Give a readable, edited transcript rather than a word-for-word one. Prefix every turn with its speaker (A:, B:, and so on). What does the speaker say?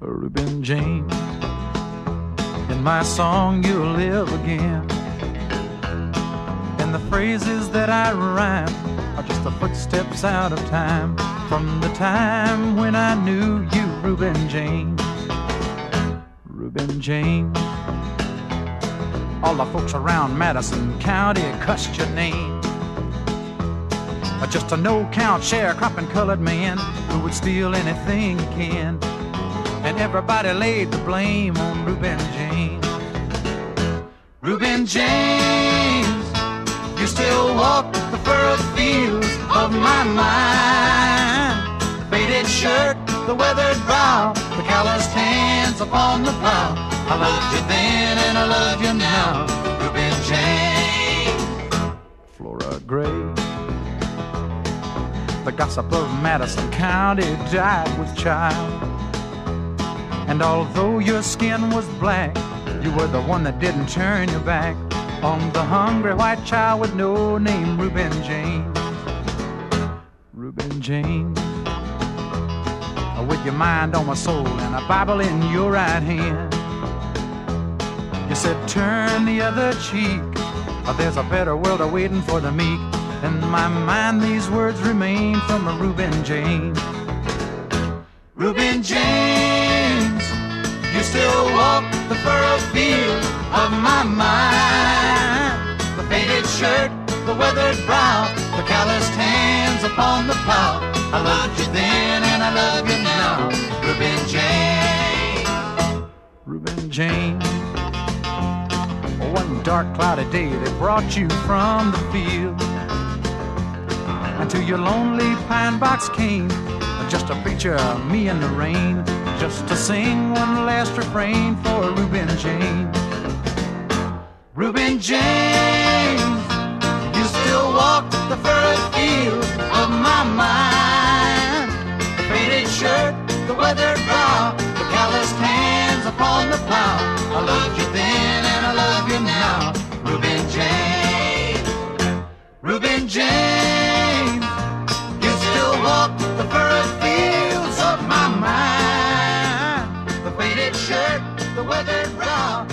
A: Reuben James. In my song you'll live again, and the phrases that I rhyme are just the footsteps out of time, from the time when I knew you, Reuben James. Reuben James. All the folks around Madison County cussed your name. Just a no-count sharecropping colored man who would steal anything he can, and everybody laid the blame on Reuben James. Reuben James, you still walk the furrowed fields of my mind. The faded shirt, the weathered brow, the calloused hands upon the plow. I loved you then and I love you now, Reuben James. Flora Gray. The gossip of Madison County died with child, and although your skin was black, you were the one that didn't turn your back on the hungry white child with no name, Reuben James. Reuben James. With your mind on my soul and a Bible in your right hand, you said turn the other cheek, there's a better world awaiting for the meek. In my mind these words remain from a Reuben James. Reuben James, you still walk the furrowed field of my mind. The faded shirt, the weathered brow, the calloused hands upon the plow. I loved you then and I love you now, Reuben James. Reuben James. One dark cloudy day they brought you from the field, and to your lonely pine box came just a picture of me in the rain, just to sing one last refrain for Reuben James. Reuben James, you still walk the furrowed fields of my mind. The faded shirt, the weathered brow, the calloused hands upon the plow. I loved you then and I love you now, Reuben James. Reuben James, you still walk the furrowed fields of my mind. The faded shirt, the weathered brow,